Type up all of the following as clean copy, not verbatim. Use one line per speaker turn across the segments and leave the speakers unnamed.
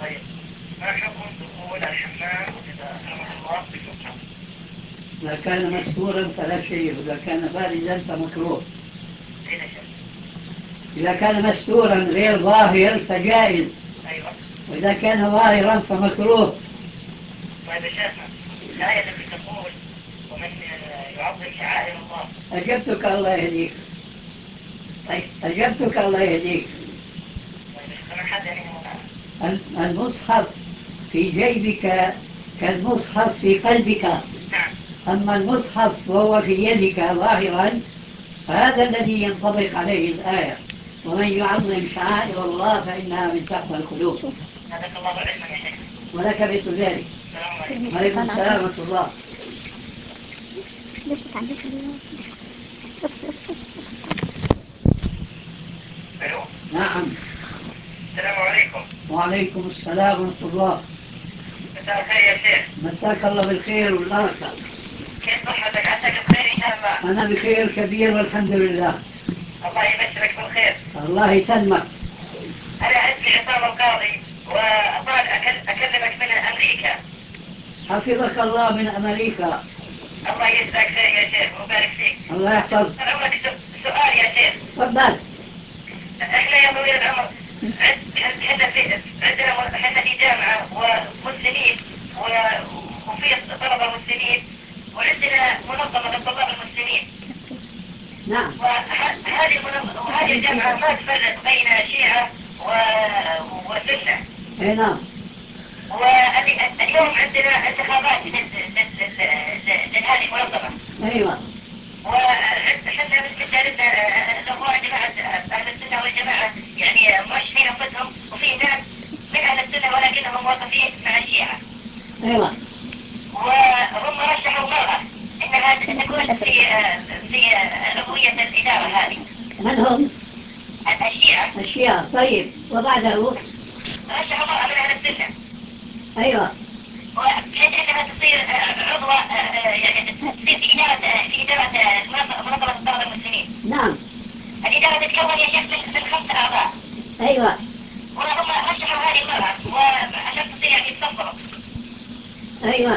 طيب، ما حكم دخول الحمام إذا أمر الله بسكر؟
إذا كان مستورا فلا شيء، وإذا كان بارزا فمكروه.
أين شيء؟
إذا كان مستورا غير ظاهر فجائز،
أيوة.
وإذا كان ظاهرا فمكروه.
طيب يا شيخنا، الآية التي تقول ومن يعظم شعائر الله.
أجبتك الله يهديك.
طيب.
أجبتك الله يهديك.
طيب فمن حد يعني
المصحف في جيبك كالمصحف في قلبك.
نعم.
أما المصحف وهو في يدك ظاهرا فهذا الذي ينطبق عليه الآية: ومن يعظم شعائر الله فإنها من تقوى القلوب.
جزاك الله علما يا شيخ.
ولك مثل ذلك.
السلام عليكم.
وعليكم السلام ورحمة الله.
ليش بتعليك
ألو.
نعم.
السلام عليكم.
وعليكم السلام ورحمة الله.
مساء الخير يا شيخ.
مساك الله بالخير والبركة.
كيف صحتك؟ عساك بخير إن شاء الله.
أنا بخير كبير والحمد لله.
الله يبشرك بالخير.
الله يسلمك.
أنا اسمي عصام القاضي وأطال أكلمك من أمريكا.
حفظك الله من أمريكا.
الله يجزاك خير يا شيخ ويبارك فيك.
الله يحفظك.
أنا عمرك سؤال يا شيخ.
تفضل.
احنا يا طويل العمر احنا في جامعة ومسلمين وفي طلبة مسلمين وعندنا منظمة للطلاب المسلمين.
نعم.
وهذه الجامعة ما تفرق بين شيعة وسنة.
اي نعم.
واليوم عندنا انتخابات لهذه المنظمة.
ايوه.
وحنا من دارنا الاخوان جماعة اهل السنة والجماعة يعني مرشحين انفسهم وفي ناس من اهل السنة ولكنهم موظفين مع الشيعة.
ايوه.
وهم رشحوا مرة انها تكون في عضوية الادارة هذه.
من هم؟
الشيعة.
الشيعة. طيب، وبعده؟
رشحوا مرة من اهل السنة.
ايوه.
وبحيث انها تصير عضوة يعني تصير في ادارة منظمة الطلبة المسلمين.
نعم.
الادارة تتكون يا شيخ من 5 اعضاء.
ايوه.
وهم رشحوا هذه المرة وعشان تصير يعني تصفروا.
ايوه.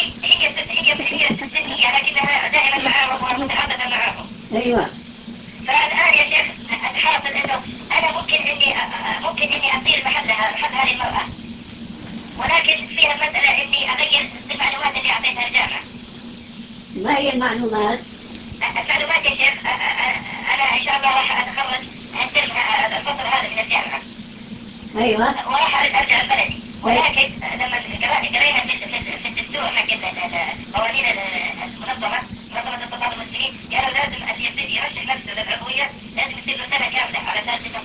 هي سنية لكنها دائما معاهم ومتحدثة معاهم.
ايوه.
فالآن يا شيخ الحاصل انه انا ممكن اني اصير محل هذه المرأة، ولكن فيها مسألة اني اغير المعلومات اللي اعطيتها الجامعة.
ما هي المعلومات؟
المعلومات يا شيخ انا ان شاء الله راح اتخرج الترم الفصل هذا من الجامعة.
ايوه.
وراح ارجع لبلدي، ولكن لما قرينا في الدستور حق قوانين منظمة الطلاب المسلمين قالوا لازم اللي يرشح نفسه للعضوية لازم يصير له سنة كاملة على اساس انه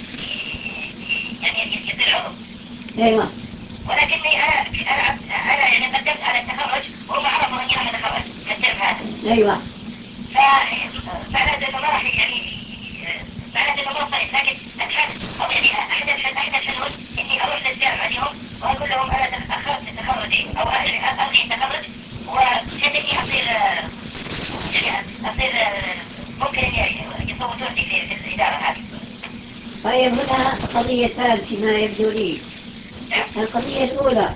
يعني يصير عضو.
ايوه.
ولكني انا يعني قدمت على التخرج وهم عرفوا اني راح اتخرج في الترم هذا.
ايوه.
فمعناته انه ما راح يعني معناته انه مو صحيح، لكن الحل او يعني احد الحلول اني اروح للجامعه اليوم واقول لهم انا اخرت تخرجي او الغي التخرج وبحيث اني اصير يعني اصير ممكن اني يصوتوني في الاداره هذه.
طيب، هنا قضيتان فيما يبدو لي. القضية الأولى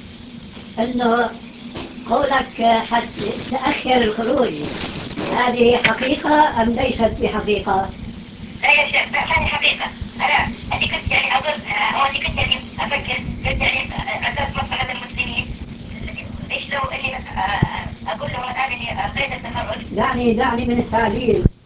أنه قولك تأخر الخروج، هذه حقيقة أم ليست بحقيقة؟
لا يا شيخ، ما هي حقيقة. أنا اللي كنت يعني أظن أو اللي كنت يعني أفكر كنت يعني أساس مصلحة المسلمين. إيش لو إني أقول لهم الآن إني ألغيت التخرج.
دعني من التعليل.